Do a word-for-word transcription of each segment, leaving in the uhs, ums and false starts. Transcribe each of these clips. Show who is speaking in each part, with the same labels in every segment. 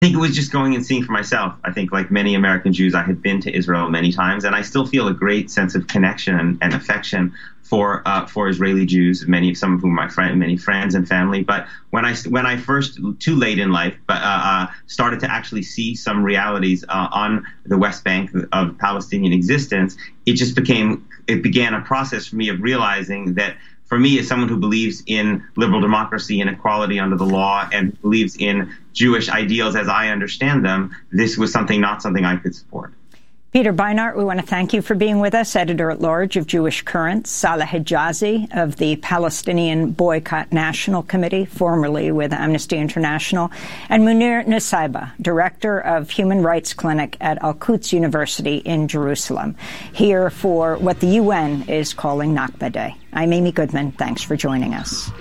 Speaker 1: think it was just going and seeing for myself. I think, like many American Jews, I had been to Israel many times, and I still feel a great sense of connection and, and affection for uh, for Israeli Jews, many some of whom are my friend, many friends and family. But when I when I first, too late in life, but uh, uh, started to actually see some realities uh, on the West Bank of Palestinian existence, it just became it began a process for me of realizing that, for me, as someone who believes in liberal democracy and equality under the law and believes in Jewish ideals as I understand them, this was something not something I could support.
Speaker 2: Peter Beinart, we want to thank you for being with us, editor-at-large of Jewish Currents, Salah Hijazi of the Palestinian Boycott National Committee, formerly with Amnesty International, and Munir Nusayba, director of Human Rights Clinic at Al-Quds University in Jerusalem, here for what the U N is calling Nakba Day. I'm Amy Goodman. Thanks for joining us.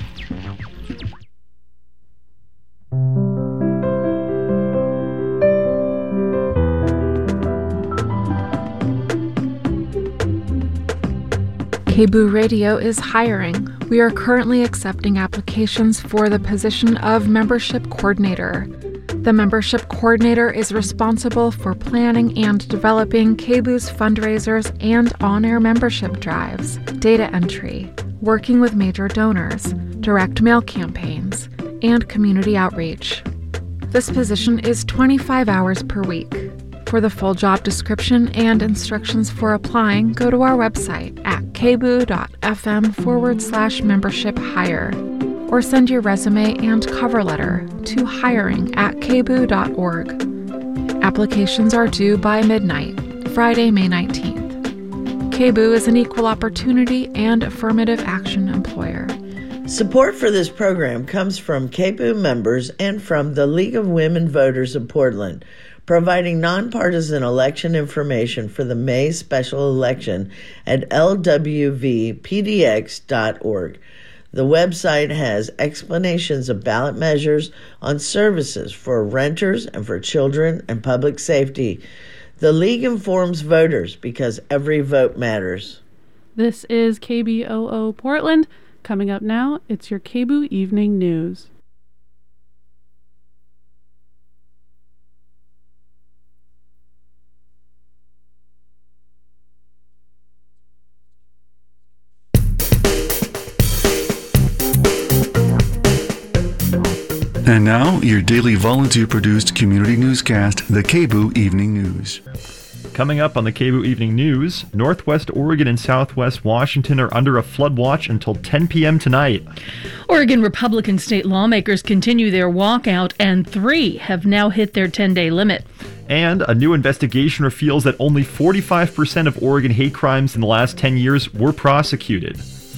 Speaker 3: K B U Radio is hiring. We are currently accepting applications for the position of membership coordinator. The membership coordinator is responsible for planning and developing K B U's fundraisers and on-air membership drives, data entry, working with major donors, direct mail campaigns, and community outreach. This position is twenty-five hours per week. For the full job description and instructions for applying, go to our website at kbu.fm forward slash membership hire, or send your resume and cover letter to hiring at kbu.org. Applications are due by midnight, Friday, May nineteenth. K B U is an equal opportunity and affirmative action employer.
Speaker 4: Support for this program comes from K B U members and from the League of Women Voters of Portland, providing nonpartisan election information for the May special election at L W V P D X dot org. The website has explanations of ballot measures on services for renters and for children and public safety. The League informs voters because every vote matters.
Speaker 5: This is K B O O Portland. Coming up now, it's your K B U Evening News.
Speaker 6: And now, your daily volunteer-produced community newscast, the K B U Evening News.
Speaker 7: Coming up on the K B U Evening News, Northwest Oregon and Southwest Washington are under a flood watch until ten p.m. tonight.
Speaker 8: Oregon Republican state lawmakers continue their walkout, and three have now hit their ten-day limit.
Speaker 7: And a new investigation reveals that only forty-five percent of Oregon hate crimes in the last ten years were prosecuted.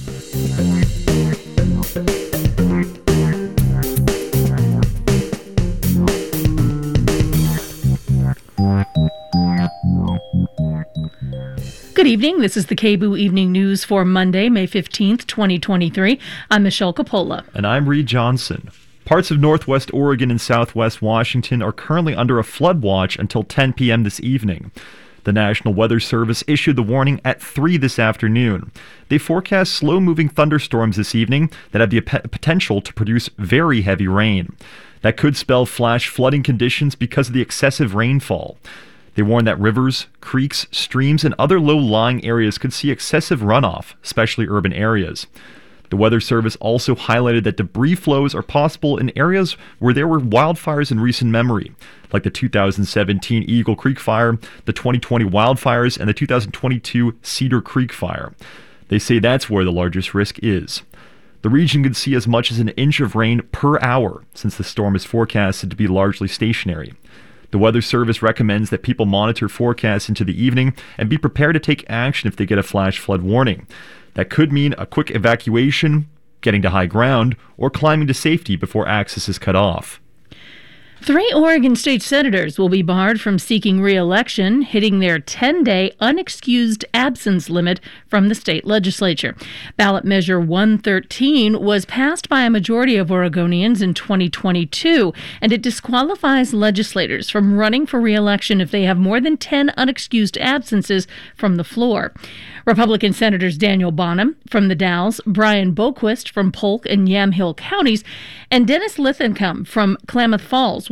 Speaker 8: Good evening. This is the K B U Evening News for Monday, May fifteenth, twenty twenty-three. I'm Michelle Coppola.
Speaker 7: And I'm Reed Johnson. Parts of Northwest Oregon and Southwest Washington are currently under a flood watch until ten p.m. this evening. The National Weather Service issued the warning at three this afternoon. They forecast slow-moving thunderstorms this evening that have the potential to produce very heavy rain. That could spell flash flooding conditions because of the excessive rainfall. They warn that rivers, creeks, streams, and other low-lying areas could see excessive runoff, especially urban areas. The Weather Service also highlighted that debris flows are possible in areas where there were wildfires in recent memory, like the two thousand seventeen Eagle Creek Fire, the twenty twenty wildfires, and the two thousand twenty-two Cedar Creek Fire. They say that's where the largest risk is. The region could see as much as an inch of rain per hour, since the storm is forecasted to be largely stationary. The Weather Service recommends that people monitor forecasts into the evening and be prepared to take action if they get a flash flood warning. That could mean a quick evacuation, getting to high ground, or climbing to safety before access is cut off.
Speaker 8: Three Oregon state senators will be barred from seeking re-election, hitting their ten-day unexcused absence limit from the state legislature. Ballot Measure one thirteen was passed by a majority of Oregonians in twenty twenty-two, and it disqualifies legislators from running for re-election if they have more than ten unexcused absences from the floor. Republican Senators Daniel Bonham from the Dalles, Brian Boquist from Polk and Yamhill counties, and Dennis Linthicum from Klamath Falls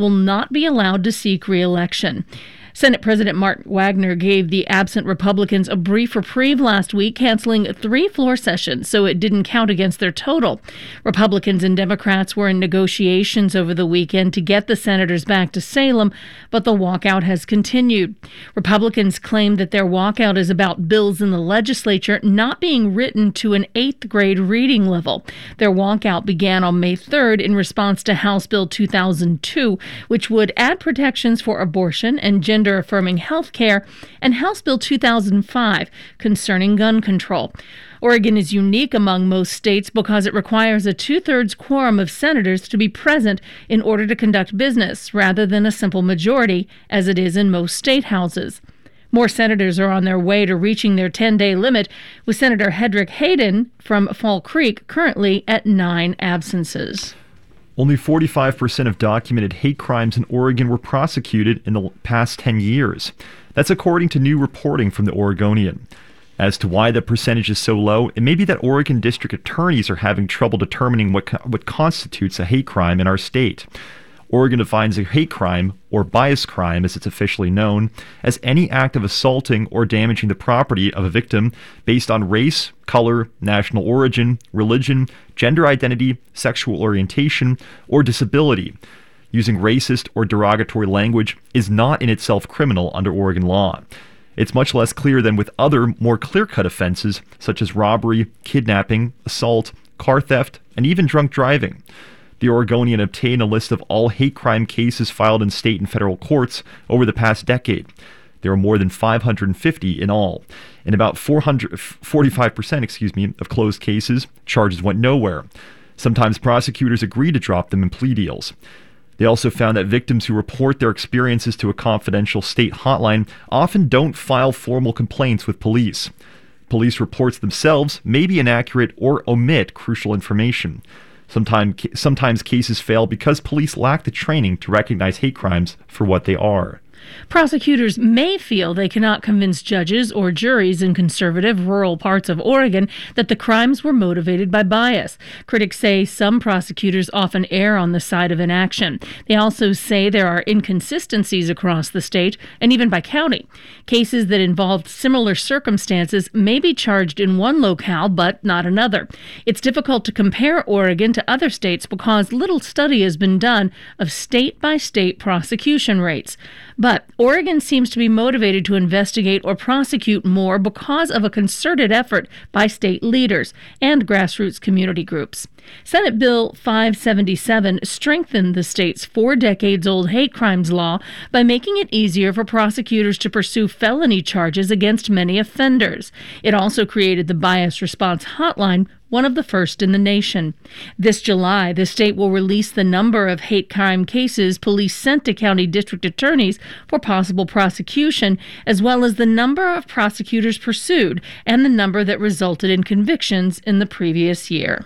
Speaker 8: will not be allowed to seek re-election. Senate President Mark Wagner gave the absent Republicans a brief reprieve last week, canceling three floor sessions so it didn't count against their total. Republicans and Democrats were in negotiations over the weekend to get the senators back to Salem, but the walkout has continued. Republicans claim that their walkout is about bills in the legislature not being written to an eighth grade reading level. Their walkout began on May third in response to House Bill two thousand two, which would add protections for abortion and gender gender-affirming health care, and House Bill two thousand five concerning gun control. Oregon is unique among most states because it requires a two-thirds quorum of senators to be present in order to conduct business, rather than a simple majority, as it is in most state houses. More senators are on their way to reaching their ten-day limit, with Senator Hedrick Hayden from Fall Creek currently at nine absences.
Speaker 7: Only forty-five percent of documented hate crimes in Oregon were prosecuted in the past ten years. That's according to new reporting from the Oregonian. As to why the percentage is so low, it may be that Oregon district attorneys are having trouble determining what what constitutes a hate crime in our state. Oregon defines a hate crime, or bias crime as it's officially known, as any act of assaulting or damaging the property of a victim based on race, color, national origin, religion, gender identity, sexual orientation, or disability. Using racist or derogatory language is not in itself criminal under Oregon law. It's much less clear than with other, more clear-cut offenses such as robbery, kidnapping, assault, car theft, and even drunk driving. The Oregonian obtained a list of all hate crime cases filed in state and federal courts over the past decade. There are more than five hundred fifty in all. In about four hundred, forty-five percent excuse me, of closed cases, charges went nowhere. Sometimes prosecutors agreed to drop them in plea deals. They also found that victims who report their experiences to a confidential state hotline often don't file formal complaints with police. Police reports themselves may be inaccurate or omit crucial information. Sometimes, sometimes cases fail because police lack the training to recognize hate crimes for what they are.
Speaker 8: Prosecutors may feel they cannot convince judges or juries in conservative rural parts of Oregon that the crimes were motivated by bias. Critics say some prosecutors often err on the side of inaction. They also say there are inconsistencies across the state and even by county. Cases that involved similar circumstances may be charged in one locale but not another. It's difficult to compare Oregon to other states because little study has been done of state-by-state prosecution rates. But Oregon seems to be motivated to investigate or prosecute more because of a concerted effort by state leaders and grassroots community groups. Senate Bill five seventy-seven strengthened the state's four decades old hate crimes law by making it easier for prosecutors to pursue felony charges against many offenders. It also created the Bias Response Hotline, one of the first in the nation. This July, the state will release the number of hate crime cases police sent to county district attorneys for possible prosecution, as well as the number of prosecutors pursued and the number that resulted in convictions in the previous year.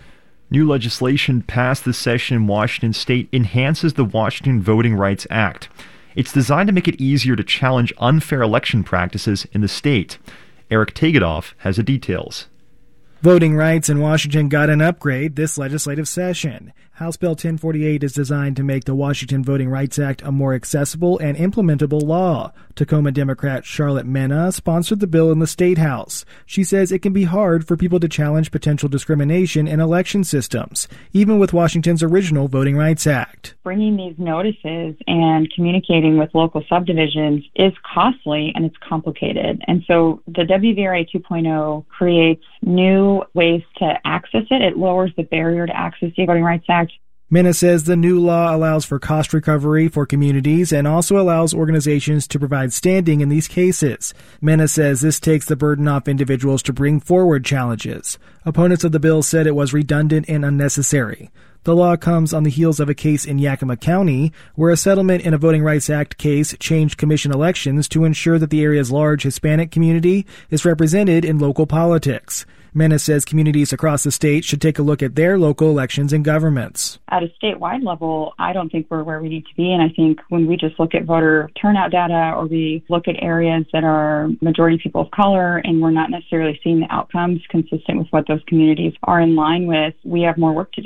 Speaker 7: New legislation passed this session in Washington state enhances the Washington Voting Rights Act. It's designed to make it easier to challenge unfair election practices in the state. Eric Tegedoff has the details.
Speaker 9: Voting rights in Washington got an upgrade this legislative session. House Bill ten forty-eight is designed to make the Washington Voting Rights Act a more accessible and implementable law. Tacoma Democrat Charlotte Mena sponsored the bill in the State House. She says it can be hard for people to challenge potential discrimination in election systems, even with Washington's original Voting Rights Act.
Speaker 10: Bringing these notices and communicating with local subdivisions is costly and it's complicated. And so the W V R A two point oh creates new ways to access it. It lowers the barrier to access the Voting Rights Act.
Speaker 9: Mena says the new law allows for cost recovery for communities and also allows organizations to provide standing in these cases. Mena says this takes the burden off individuals to bring forward challenges. Opponents of the bill said it was redundant and unnecessary. The law comes on the heels of a case in Yakima County where a settlement in a Voting Rights Act case changed commission elections to ensure that the area's large Hispanic community is represented in local politics. Mena says communities across the state should take a look at their local elections and governments.
Speaker 10: At a statewide level, I don't think we're where we need to be. And I think when we just look at voter turnout data or we look at areas that are majority people of color and we're not necessarily seeing the outcomes consistent with what those communities are in line with, we have more work to do.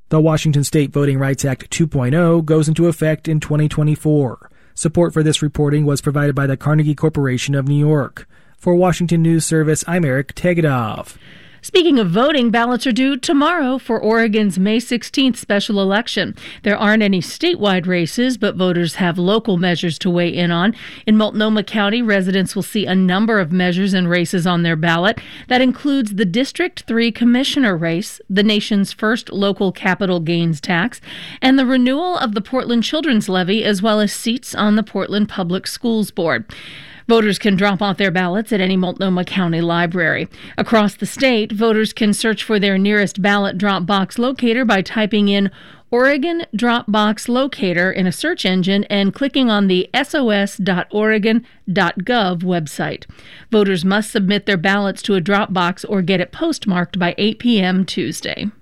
Speaker 9: The Washington State Voting Rights Act two point oh goes into effect in twenty twenty-four. Support for this reporting was provided by the Carnegie Corporation of New York. For Washington News Service, I'm Eric Tegadov.
Speaker 8: Speaking of voting, ballots are due tomorrow for Oregon's May sixteenth special election. There aren't any statewide races, but voters have local measures to weigh in on. In Multnomah County, residents will see a number of measures and races on their ballot. That includes the District three Commissioner race, the nation's first local capital gains tax, and the renewal of the Portland Children's Levy, as well as seats on the Portland Public Schools Board. Voters can drop off their ballots at any Multnomah County library. Across the state, voters can search for their nearest ballot drop box locator by typing in Oregon Drop Box Locator in a search engine and clicking on the S O S dot oregon dot gov website. Voters must submit their ballots to a drop box or get it postmarked by eight p.m. Tuesday.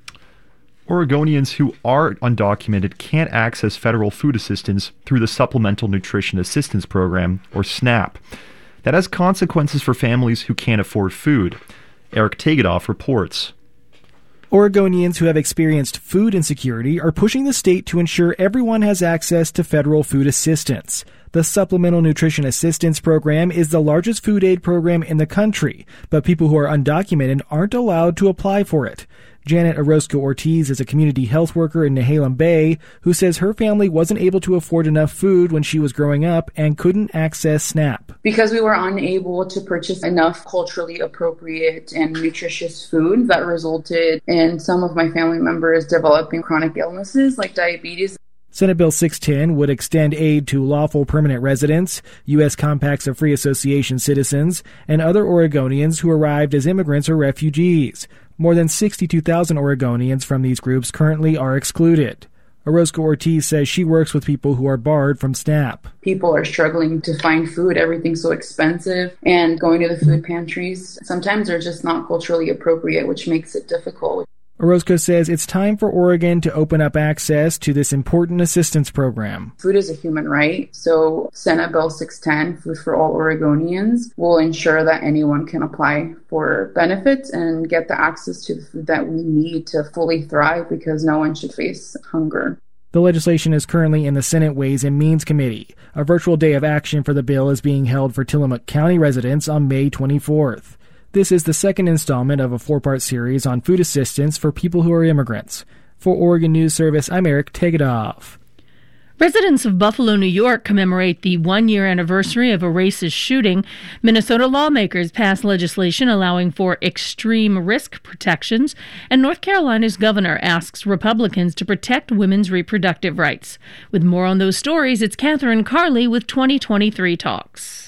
Speaker 7: Oregonians who are undocumented can't access federal food assistance through the Supplemental Nutrition Assistance Program, or SNAP. That has consequences for families who can't afford food. Eric Tegadov reports.
Speaker 9: Oregonians who have experienced food insecurity are pushing the state to ensure everyone has access to federal food assistance. The Supplemental Nutrition Assistance Program is the largest food aid program in the country, but people who are undocumented aren't allowed to apply for it. Janet Orozco-Ortiz is a community health worker in Nehalem Bay who says her family wasn't able to afford enough food when she was growing up and couldn't access SNAP.
Speaker 11: Because we were unable to purchase enough culturally appropriate and nutritious food, that resulted in some of my family members developing chronic illnesses like diabetes.
Speaker 9: Senate Bill six ten would extend aid to lawful permanent residents, U S Compacts of Free Association citizens, and other Oregonians who arrived as immigrants or refugees. More than sixty-two thousand Oregonians from these groups currently are excluded. Orozco-Ortiz says she works with people who are barred from SNAP.
Speaker 11: People are struggling to find food. Everything's so expensive. And going to the food pantries, sometimes they're just not culturally appropriate, which makes it difficult.
Speaker 9: Orozco says it's time for Oregon to open up access to this important assistance program.
Speaker 11: Food is a human right, so Senate Bill six ten, Food for All Oregonians, will ensure that anyone can apply for benefits and get the access to the food that we need to fully thrive, because no one should face hunger.
Speaker 9: The legislation is currently in the Senate Ways and Means Committee. A virtual day of action for the bill is being held for Tillamook County residents on May twenty-fourth. This is the second installment of a four-part series on food assistance for people who are immigrants. For Oregon News Service, I'm Eric Tegadov.
Speaker 8: Residents of Buffalo, New York commemorate the one-year anniversary of a racist shooting. Minnesota lawmakers passed legislation allowing for extreme risk protections, and North Carolina's governor asks Republicans to protect women's reproductive rights. With more on those stories, it's Catherine Carley with twenty twenty-three Talks.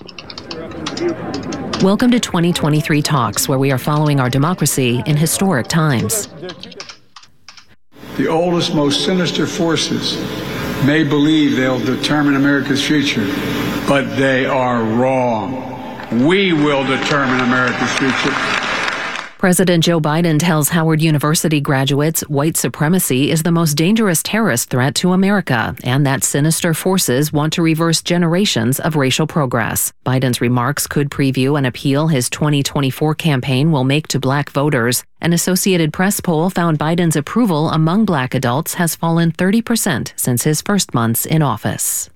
Speaker 12: Welcome to twenty twenty-three Talks, where we are following our democracy in historic times.
Speaker 13: The oldest, most sinister forces may believe they'll determine America's future, but they are wrong. We will determine America's future.
Speaker 12: President Joe Biden tells Howard University graduates white supremacy is the most dangerous terrorist threat to America, and that sinister forces want to reverse generations of racial progress. Biden's remarks could preview an appeal his twenty twenty-four campaign will make to black voters. An Associated Press poll found Biden's approval among black adults has fallen thirty percent since his first months in office.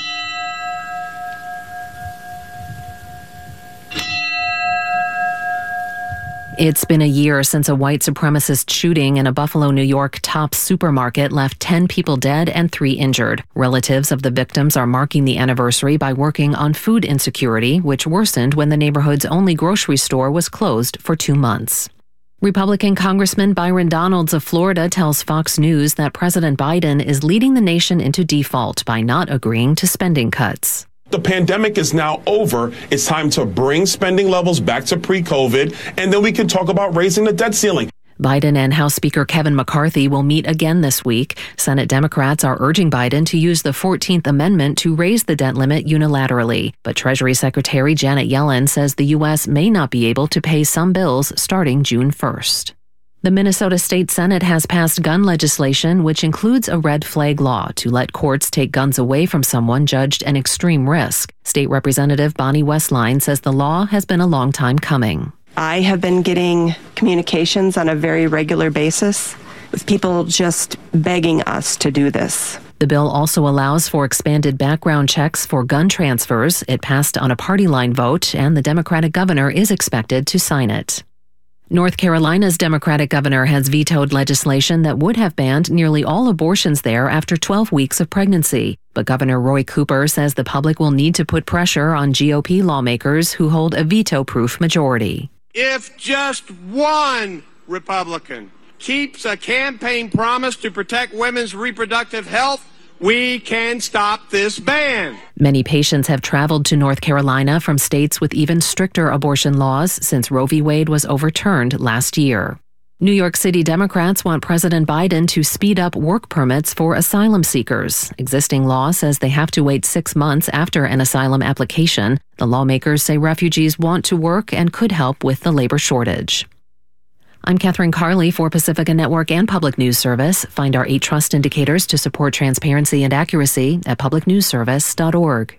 Speaker 12: It's been a year since a white supremacist shooting in a Buffalo, New York Tops supermarket left ten people dead and three injured. Relatives of the victims are marking the anniversary by working on food insecurity, which worsened when the neighborhood's only grocery store was closed for two months. Republican Congressman Byron Donalds of Florida tells Fox News that President Biden is leading the nation into default by not agreeing to spending cuts.
Speaker 14: The pandemic is now over. It's time to bring spending levels back to pre-COVID, and then we can talk about raising the debt ceiling.
Speaker 12: Biden and House Speaker Kevin McCarthy will meet again this week. Senate Democrats are urging Biden to use the fourteenth Amendment to raise the debt limit unilaterally. But Treasury Secretary Janet Yellen says the U S may not be able to pay some bills starting June first. The Minnesota State Senate has passed gun legislation, which includes a red flag law to let courts take guns away from someone judged an extreme risk. State Representative Bonnie Westline says the law has been a long time coming.
Speaker 15: I have been getting communications on a very regular basis with people just begging us to do this.
Speaker 12: The bill also allows for expanded background checks for gun transfers. It passed on a party line vote, and the Democratic governor is expected to sign it. North Carolina's Democratic governor has vetoed legislation that would have banned nearly all abortions there after twelve weeks of pregnancy. But Governor Roy Cooper says the public will need to put pressure on G O P lawmakers who hold a veto-proof majority.
Speaker 16: If just one Republican keeps a campaign promise to protect women's reproductive health, we can stop this ban.
Speaker 12: Many patients have traveled to North Carolina from states with even stricter abortion laws since Roe v. Wade was overturned last year. New York City Democrats want President Biden to speed up work permits for asylum seekers. Existing law says they have to wait six months after an asylum application. The lawmakers say refugees want to work and could help with the labor shortage. I'm Catherine Carley for Pacifica Network and Public News Service. Find our eight trust indicators to support transparency and accuracy at public news service dot org.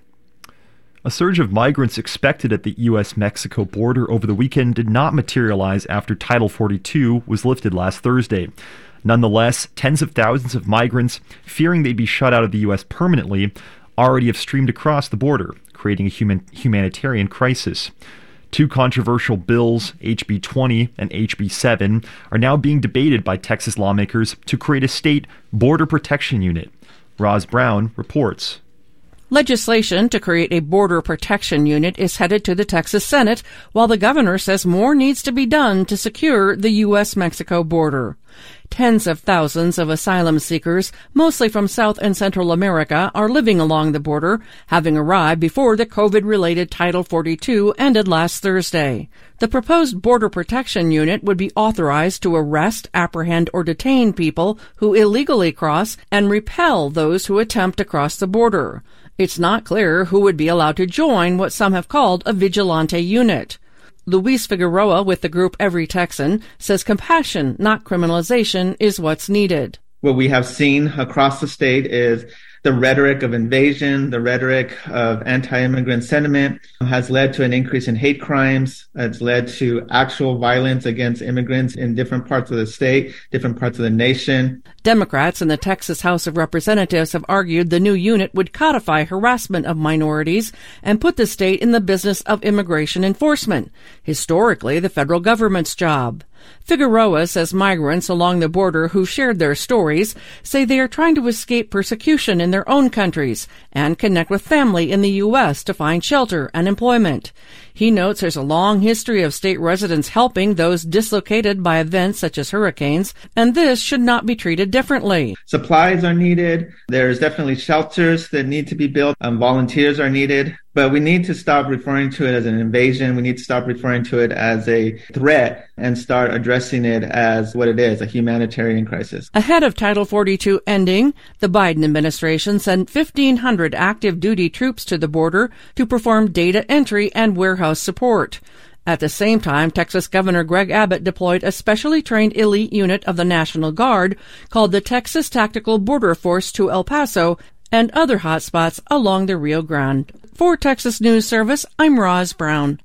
Speaker 7: A surge of migrants expected at the U S Mexico border over the weekend did not materialize after Title forty-two was lifted last Thursday. Nonetheless, tens of thousands of migrants, fearing they'd be shut out of the U S permanently, already have streamed across the border, creating a human, humanitarian crisis. Two controversial bills, H B twenty and H B seven, are now being debated by Texas lawmakers to create a state border protection unit. Roz Brown reports.
Speaker 17: Legislation to create a border protection unit is headed to the Texas Senate, while the governor says more needs to be done to secure the U S Mexico border. Tens of thousands of asylum seekers, mostly from South and Central America, are living along the border, having arrived before the COVID-related Title forty-two ended last Thursday. The proposed border protection unit would be authorized to arrest, apprehend, or detain people who illegally cross and repel those who attempt to cross the border. It's not clear who would be allowed to join what some have called a vigilante unit. Luis Figueroa with the group Every Texan says compassion, not criminalization, is what's needed.
Speaker 18: What we have seen across the state is the rhetoric of invasion, the rhetoric of anti-immigrant sentiment has led to an increase in hate crimes. It's led to actual violence against immigrants in different parts of the state, different parts of the nation.
Speaker 17: Democrats in the Texas House of Representatives have argued the new unit would codify harassment of minorities and put the state in the business of immigration enforcement, historically the federal government's job. Figueroa says migrants along the border who shared their stories say they are trying to escape persecution in their own countries and connect with family in the U S to find shelter and employment. He notes there's a long history of state residents helping those dislocated by events such as hurricanes, and this should not be treated differently.
Speaker 18: Supplies are needed. There's definitely shelters that need to be built. Um, volunteers are needed. But we need to stop referring to it as an invasion. We need to stop referring to it as a threat and start addressing it as what it is, a humanitarian crisis.
Speaker 17: Ahead of Title forty-two ending, the Biden administration sent fifteen hundred active duty troops to the border to perform data entry and warehouse support. At the same time, Texas Governor Greg Abbott deployed a specially trained elite unit of the National Guard called the Texas Tactical Border Force to El Paso and other hotspots along the Rio Grande. For Texas News Service, I'm Roz Brown.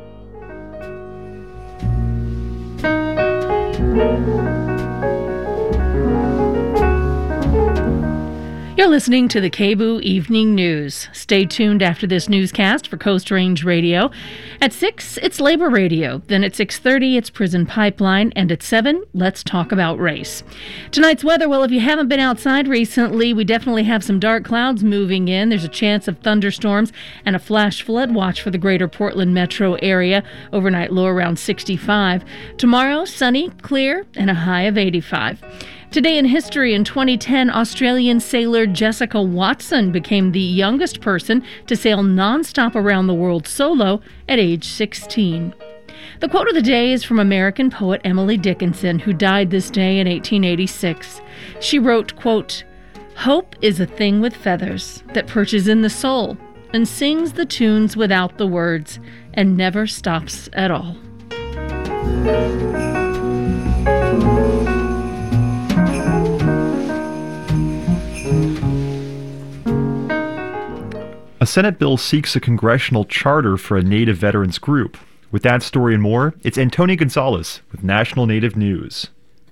Speaker 8: You're listening to the K B U Evening News. Stay tuned after this newscast for Coast Range Radio. At six, it's Labor Radio. Then at six thirty, it's Prison Pipeline. And at seven, let's talk about race. Tonight's weather, well, if you haven't been outside recently, we definitely have some dark clouds moving in. There's a chance of thunderstorms and a flash flood watch for the greater Portland metro area. Overnight low around sixty-five. Tomorrow, sunny, clear, and a high of eighty-five. Today in history, in twenty ten, Australian sailor Jessica Watson became the youngest person to sail nonstop around the world solo at age sixteen. The quote of the day is from American poet Emily Dickinson, who died this day in eighteen eighty-six. She wrote, quote, "Hope is a thing with feathers that perches in the soul and sings the tunes without the words and never stops at all."
Speaker 7: A Senate bill seeks a congressional charter for a Native veterans group. With that story and more, it's Antonia Gonzalez with National Native News.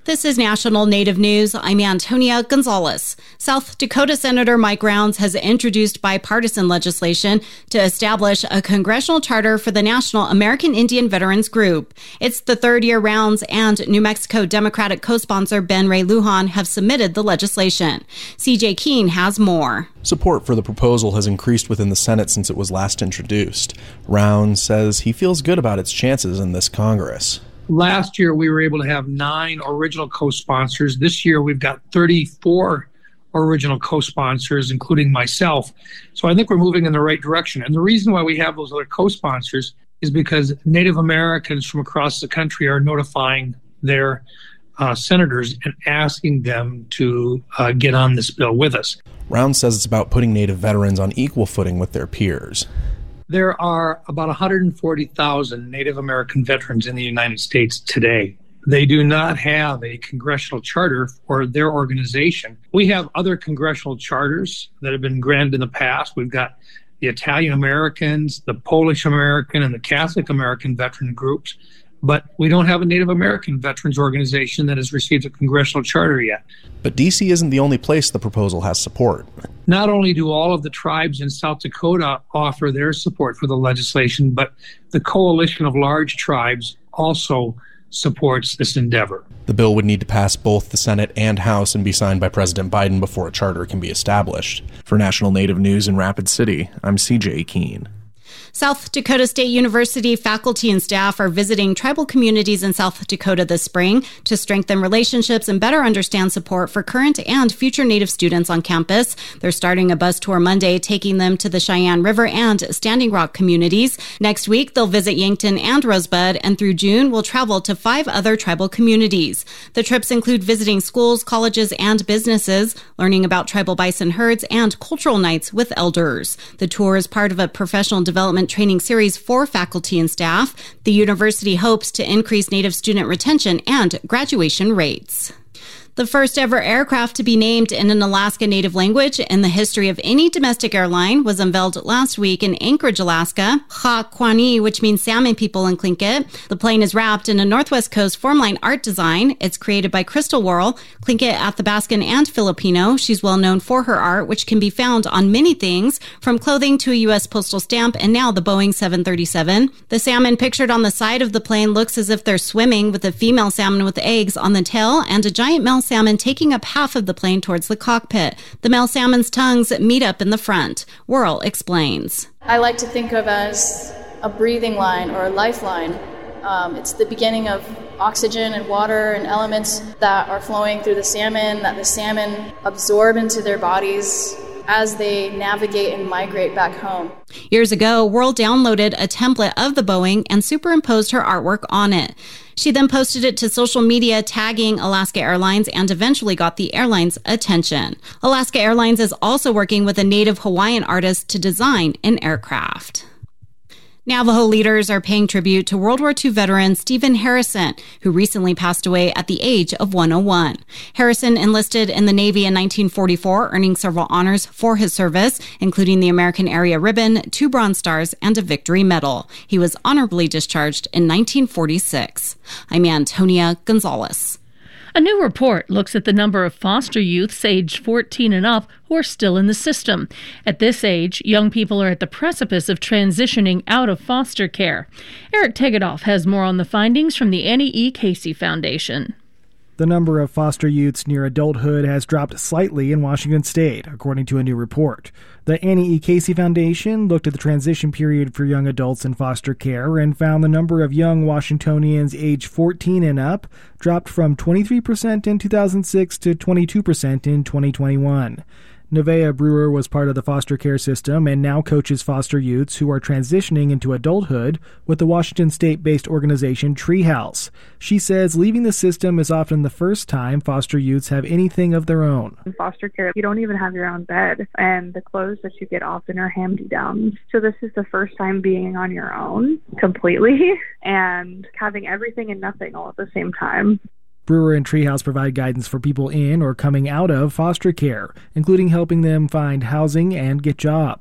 Speaker 19: This is National Native News. I'm Antonia Gonzalez. South Dakota Senator Mike Rounds has introduced bipartisan legislation to establish a congressional charter for the National American Indian Veterans Group. It's the third year Rounds and New Mexico Democratic co-sponsor Ben Ray Lujan have submitted the legislation. C J Keene has more.
Speaker 20: Support for the proposal has increased within the Senate since it was last introduced. Rounds says he feels good about its chances in this Congress.
Speaker 21: Last year, we were able to have nine original co-sponsors. This year, we've got thirty-four original co-sponsors, including myself. So I think we're moving in the right direction. And the reason why we have those other co-sponsors is because Native Americans from across the country are notifying their uh, senators and asking them to uh, get on this bill with us.
Speaker 20: Rounds says it's about putting Native veterans on equal footing with their peers.
Speaker 21: There are about one hundred forty thousand Native American veterans in the United States today. They do not have a congressional charter for their organization. We have other congressional charters that have been granted in the past. We've got the Italian Americans, the Polish American, and the Catholic American veteran groups. But we don't have a Native American veterans organization that has received a congressional charter yet.
Speaker 20: But D C isn't the only place the proposal has support.
Speaker 21: Not only do all of the tribes in South Dakota offer their support for the legislation, but the Coalition of Large Tribes also supports this endeavor.
Speaker 20: The bill would need to pass both the Senate and House and be signed by President Biden before a charter can be established. For National Native News in Rapid City, I'm C J Keene.
Speaker 19: South Dakota State University faculty and staff are visiting tribal communities in South Dakota this spring to strengthen relationships and better understand support for current and future Native students on campus. They're starting a bus tour Monday, taking them to the Cheyenne River and Standing Rock communities. Next week, they'll visit Yankton and Rosebud, and through June, will travel to five other tribal communities. The trips include visiting schools, colleges, and businesses, learning about tribal bison herds, and cultural nights with elders. The tour is part of a professional development training series for faculty and staff. The university hopes to increase Native student retention and graduation rates. The first ever aircraft to be named in an Alaska Native language in the history of any domestic airline was unveiled last week in Anchorage, Alaska. Ha'Quan'i, which means salmon people in Tlingit. The plane is wrapped in a Northwest Coast formline art design. It's created by Crystal Worrell, Tlingit, Athabascan, and Filipino. She's well known for her art, which can be found on many things, from clothing to a U S postal stamp and now the Boeing seven thirty-seven. The salmon pictured on the side of the plane looks as if they're swimming, with a female salmon with eggs on the tail and a giant male salmon taking up half of the plane towards the cockpit. The male salmon's tongues meet up in the front. Worrell explains.
Speaker 22: I like to think of as a breathing line or a lifeline. Um, it's the beginning of oxygen and water and elements that are flowing through the salmon, that the salmon absorb into their bodies as they navigate and migrate back home.
Speaker 19: Years ago, Worrell downloaded a template of the Boeing and superimposed her artwork on it. She then posted it to social media, tagging Alaska Airlines, and eventually got the airline's attention. Alaska Airlines is also working with a Native Hawaiian artist to design an aircraft. Navajo leaders are paying tribute to World War Two veteran Stephen Harrison, who recently passed away at the age of one oh one. Harrison enlisted in the Navy in nineteen forty-four, earning several honors for his service, including the American Area Ribbon, two Bronze Stars, and a Victory Medal. He was honorably discharged in nineteen forty-six. I'm Antonia Gonzalez.
Speaker 8: A new report looks at the number of foster youths aged fourteen and up who are still in the system. At this age, young people are at the precipice of transitioning out of foster care. Eric Tegedoff has more on the findings from the Annie E. Casey Foundation.
Speaker 9: The number of foster youths near adulthood has dropped slightly in Washington state, according to a new report. The Annie E. Casey Foundation looked at the transition period for young adults in foster care and found the number of young Washingtonians aged fourteen and up dropped from twenty-three percent in two thousand six to twenty-two percent in twenty twenty-one. Nevaeh Brewer was part of the foster care system and now coaches foster youths who are transitioning into adulthood with the Washington state-based organization Treehouse. She says leaving the system is often the first time foster youths have anything of their own.
Speaker 23: In foster care, you don't even have your own bed, and the clothes that you get often are hand-me-downs. So this is the first time being on your own completely and having everything and nothing all at the same time.
Speaker 9: Brewer and Treehouse provide guidance for people in or coming out of foster care, including helping them find housing and get jobs.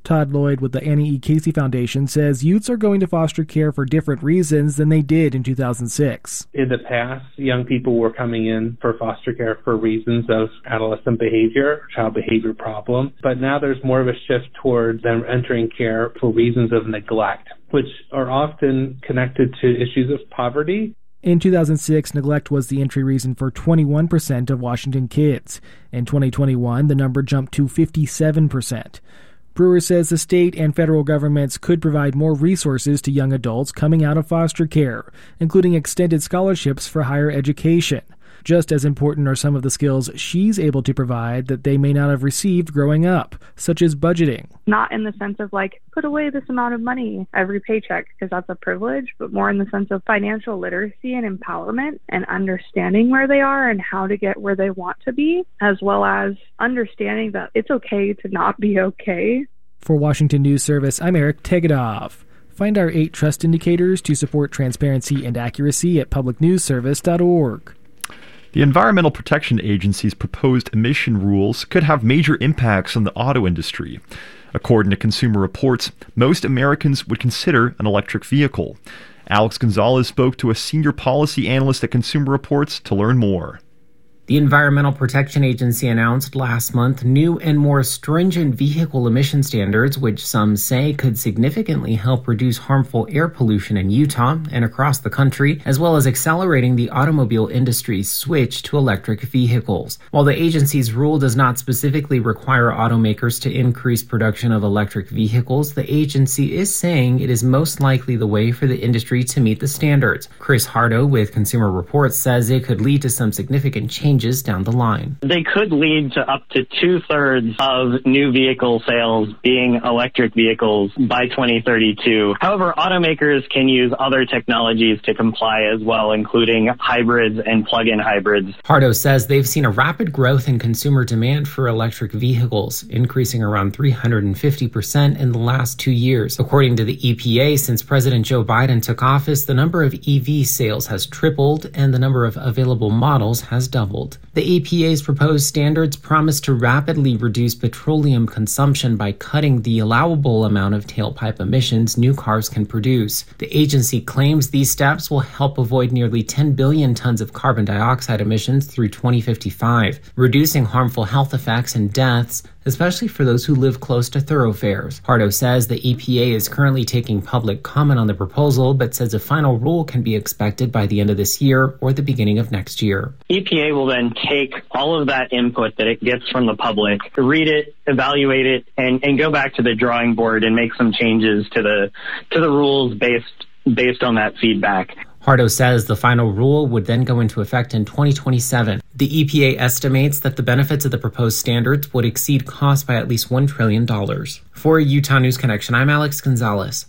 Speaker 9: Todd Lloyd with the Annie E. Casey Foundation says youths are going to foster care for different reasons than they did in two thousand six.
Speaker 1: In the past, young people were coming in for foster care for reasons of adolescent behavior, child behavior problem, but now there's more of a shift towards them entering care for reasons of neglect, which are often connected to issues of poverty.
Speaker 9: In two thousand six, neglect was the entry reason for twenty-one percent of Washington kids. In twenty twenty-one, the number jumped to fifty-seven percent. Brewer says the state and federal governments could provide more resources to young adults coming out of foster care, including extended scholarships for higher education. Just as important are some of the skills she's able to provide that they may not have received growing up, such as budgeting.
Speaker 23: Not in the sense of like, put away this amount of money every paycheck, because that's a privilege, but more in the sense of financial literacy and empowerment and understanding where they are and how to get where they want to be, as well as understanding that it's okay to not be okay.
Speaker 9: For Washington News Service, I'm Eric Tegedoff. Find our eight trust indicators to support transparency and accuracy at public news service dot org.
Speaker 7: The Environmental Protection Agency's proposed emission rules could have major impacts on the auto industry. According to Consumer Reports, most Americans would consider an electric vehicle. Alex Gonzalez spoke to a senior policy analyst at Consumer Reports to learn more.
Speaker 2: The Environmental Protection Agency announced last month new and more stringent vehicle emission standards, which some say could significantly help reduce harmful air pollution in Utah and across the country, as well as accelerating the automobile industry's switch to electric vehicles. While the agency's rule does not specifically require automakers to increase production of electric vehicles, the agency is saying it is most likely the way for the industry to meet the standards. Chris Hardo with Consumer Reports says it could lead to some significant changes down the line.
Speaker 3: They could lead to up to two-thirds of new vehicle sales being electric vehicles by twenty thirty-two. However, automakers can use other technologies to comply as well, including hybrids and plug-in hybrids.
Speaker 2: Hardo says they've seen a rapid growth in consumer demand for electric vehicles, increasing around three hundred fifty percent in the last two years. According to the E P A, since President Joe Biden took office, the number of E V sales has tripled and the number of available models has doubled. The E P A's proposed standards promise to rapidly reduce petroleum consumption by cutting the allowable amount of tailpipe emissions new cars can produce. The agency claims these steps will help avoid nearly ten billion tons of carbon dioxide emissions through twenty fifty-five, reducing harmful health effects and deaths, especially for those who live close to thoroughfares. Hardo says the E P A is currently taking public comment on the proposal, but says a final rule can be expected by the end of this year or the beginning of next year.
Speaker 3: E P A will then take all of that input that it gets from the public, read it, evaluate it, and, and go back to the drawing board and make some changes to the to the rules based based on that feedback.
Speaker 2: Hardo says the final rule would then go into effect in twenty twenty-seven. The E P A estimates that the benefits of the proposed standards would exceed costs by at least one trillion dollars. For Utah News Connection, I'm Alex Gonzalez.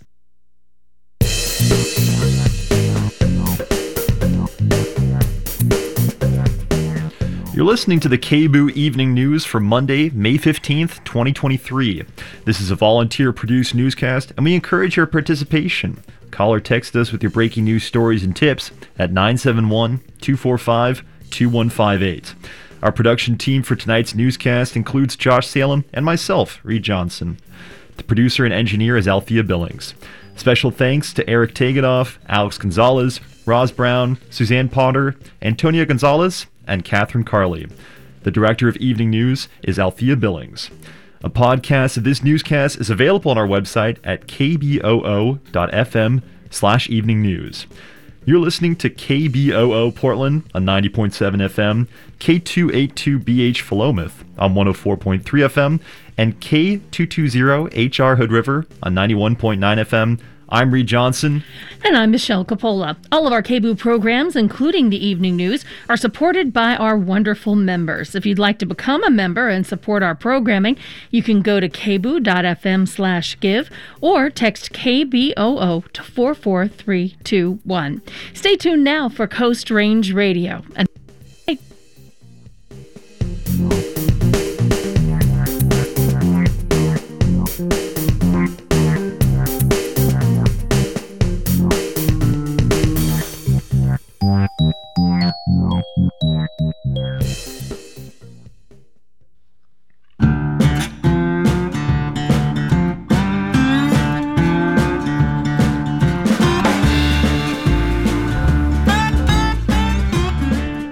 Speaker 7: You're listening to the K B O O Evening News for Monday, May fifteenth, twenty twenty-three. This is a volunteer-produced newscast, and we encourage your participation. Call or text us with your breaking news stories and tips at nine seven one, two four five, two one five eight. Our production team for tonight's newscast includes Josh Salem and myself, Reed Johnson. The producer and engineer is Althea Billings. Special thanks to Eric Tegedoff, Alex Gonzalez, Roz Brown, Suzanne Potter, Antonia Gonzalez, and Catherine Carley. The director of Evening News is Althea Billings. A podcast of this newscast is available on our website at kboo.fm slash evening news. You're listening to K B O O Portland on ninety point seven F M, K two eighty-two B H Philomath on one oh four point three F M, and K two twenty H R Hood River on ninety-one point nine F M. I'm Reed Johnson.
Speaker 8: And I'm Michelle Coppola. All of our K B O O programs, including the Evening News, are supported by our wonderful members. If you'd like to become a member and support our programming, you can go to kboo.fm slash give or text K B O O to four four three two one. Stay tuned now for Coast Range Radio. And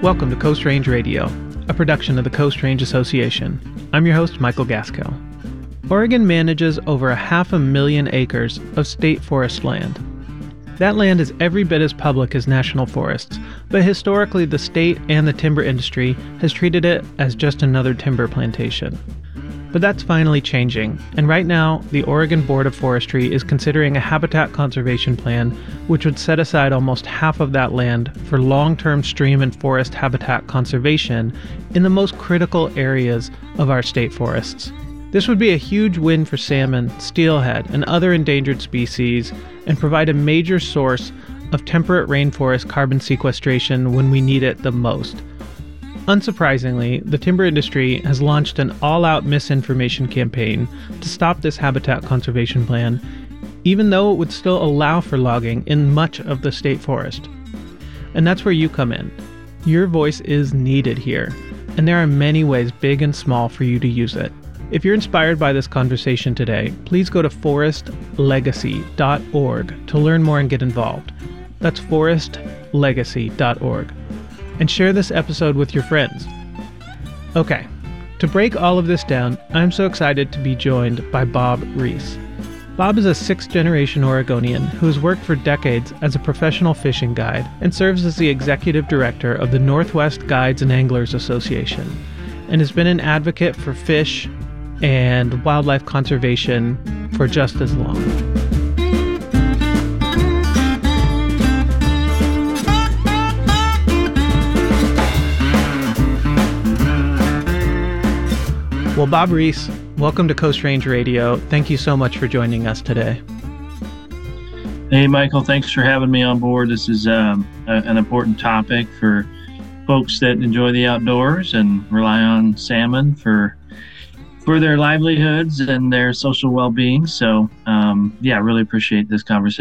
Speaker 4: Welcome to Coast Range Radio, a production of the Coast Range Association. I'm your host, Michael Gaskell. Oregon manages over a half a million acres of state forest land. That land is every bit as public as national forests, but historically the state and the timber industry has treated it as just another timber plantation. But that's finally changing, and right now, the Oregon Board of Forestry is considering a habitat conservation plan which would set aside almost half of that land for long-term stream and forest habitat conservation in the most critical areas of our state forests. This would be a huge win for salmon, steelhead, and other endangered species, and provide a major source of temperate rainforest carbon sequestration when we need it the most. Unsurprisingly, the timber industry has launched an all-out misinformation campaign to stop this habitat conservation plan, even though it would still allow for logging in much of the state forest. And that's where you come in. Your voice is needed here, and there are many ways, big and small, for you to use it. If you're inspired by this conversation today, please go to forest legacy dot org to learn more and get involved. That's forest legacy dot org. And share this episode with your friends. Okay, to break all of this down, I'm so excited to be joined by Bob Reese. Bob is a sixth-generation Oregonian who has worked for decades as a professional fishing guide and serves as the executive director of the Northwest Guides and Anglers Association, and has been an advocate for fish and wildlife conservation for just as long. Well, Bob Reese, welcome to Coast Range Radio. Thank you so much for joining us today.
Speaker 5: Hey, Michael, thanks for having me on board. This is um, a, an important topic for folks that enjoy the outdoors and rely on salmon for for their livelihoods and their social well-being. So, um, yeah, I really appreciate this conversation.